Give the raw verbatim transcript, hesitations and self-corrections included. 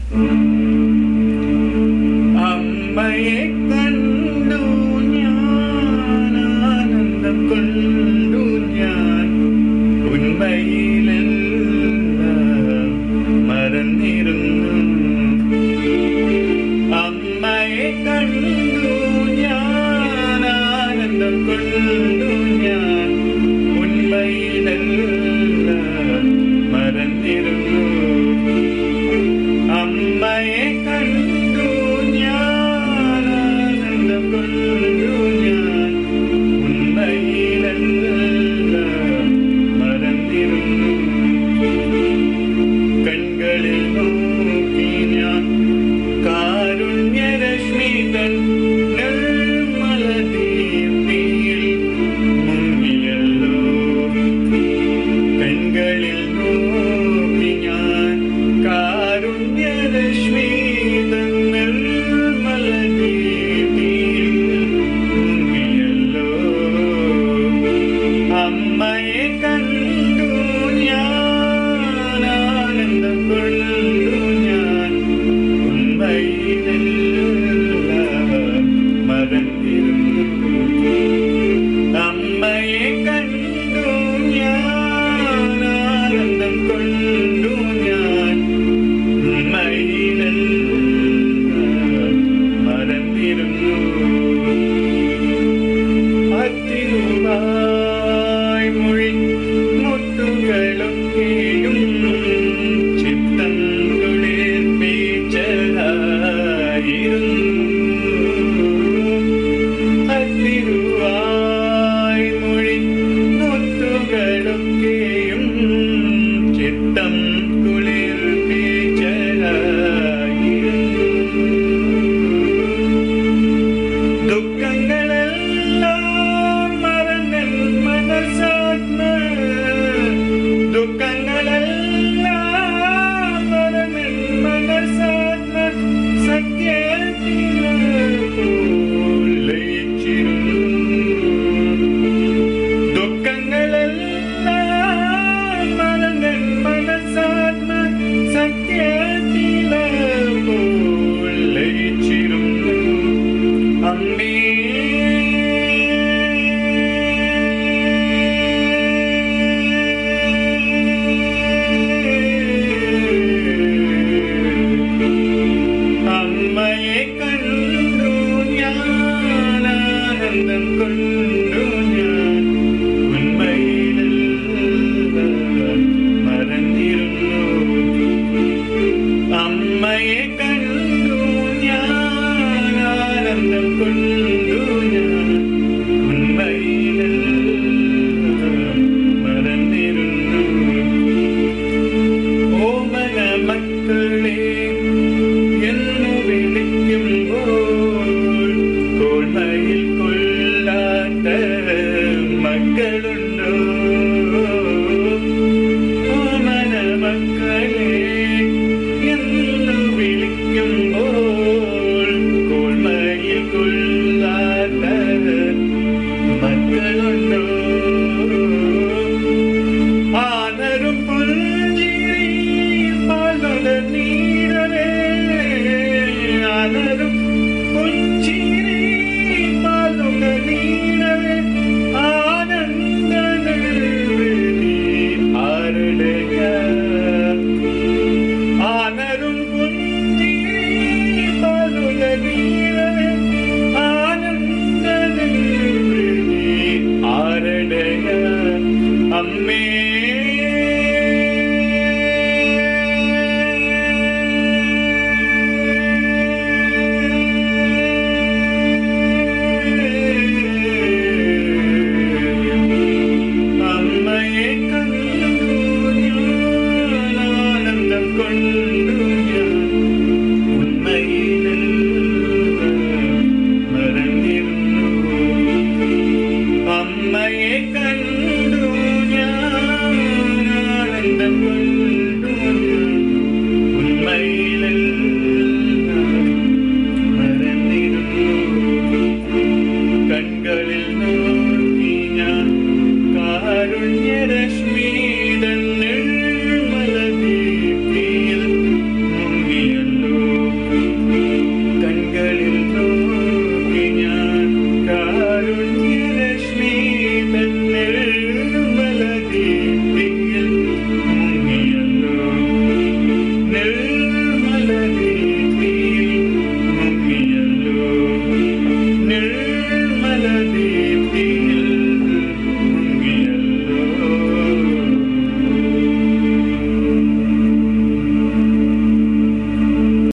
അമ്മയെ കണ്ടു ഞാൻ ആനന്ദം കൊണ്ടു ഞാൻ ഉന്മയിലെല്ലാം മറന്നിരുന്നു. അമ്മയെ കണ്ടു ഞാൻ ആനന്ദം കൊണ്ടു ഞാൻ ഉന്മയിലെല്ലാം മറന്നിരുന്നു. അമ്മയെ കണ്ടു ഞാൻ ആനന്ദം കൊണ്ടു ഞാൻ ഉന്മയിലെല്ലാം മറന്നിരുന്നു. കൺകളിൽ നോക്കി ഞാൻ കാരുണ്യരശ്മി തൻ നിർമ്മല ദീപ്തിയിൽ മുങ്ങിയല്ലോ. കൺകളിൽ നോക്കി ഞാൻ കാരുണ്യരശ്മി തൻ നിർമ്മല ദീപ്തിയിൽ മുങ്ങിയല്ലോ. അമ്മയെ കണ്ടു ഞാൻ ആനന്ദം കൊണ്ടു ഞാൻ ഉന്മയിലെല്ലാം മറന്നിരുന്നു. അമ്മയെ കണ്ടു ഞാൻ ആനന്ദം കൊണ്ടു ഞാൻ ഉന്മയിലെല്ലാം മറന്നിരുന്നു. അതിരുവായ് മൊഴി മുത്തുകളൊക്കെയും ചിത്തം കുളിർപ്പിച്ചതായിരുന്നു. അതിരുവായ് മൊഴി മുത്തുകളൊക്കെയും ചിത്തം കുളിർപ്പിച്ചതായിരുന്നു. ദുഃഖങ്ങളെല്ലാം മറന്നൻ മനസാത്മ ദുഃഖങ്ങളെല്ലാം മറന്നൻ മനസാത്മ സഖ്യത്തില പോൽ ലയിച്ചിരുന്നു. ദുഃഖങ്ങളെല്ലാം മറന്നൻ മനസാത്മ സഖ്യത്തില പോൽ ലയിച്ചിരുന്നു. അമ്മേ അമ്മയെ കണ്ടു ഞാൻ ആനന്ദം കൊണ്ടു ഞാൻ ഉന്മയിലെല്ലാം മറന്നിരുന്നു. അമ്മയെ കണ്ടു ഞാൻ ആനന്ദം കൊണ്ടു ഞാൻ ഉന്മയിലെല്ലാം മറന്നിരുന്നു. ഓമന മക്കളെ എന്നു വിളിക്കുമ്പോൾ കോൾമയിൽ കൊള്ളാത്ത മക്കളുണ്ടോ? ഓമന മക്കളെ എന്നു വിളിക്കുമ്പോൾ കോൾമയിൽ കൊള്ളാത്ത മക്കളുണ്ടോ? ആനരും പുഞ്ചിരി പാൽനുകർന്നീടവേ. ആനരും പുഞ്ചിരി പാൽനുകർന്നീടവേ. ആനന്ദ നിർവൃതി ആരുടെയ? ആനരും പുഞ്ചിരി പാൽനുകർന്നീടവേ. ആനന്ദ നിർവൃതി ആരുടെയ? അമ്മേ അമ്മയെ കണ്ടു ഞാൻ ആനന്ദം കൊണ്ടു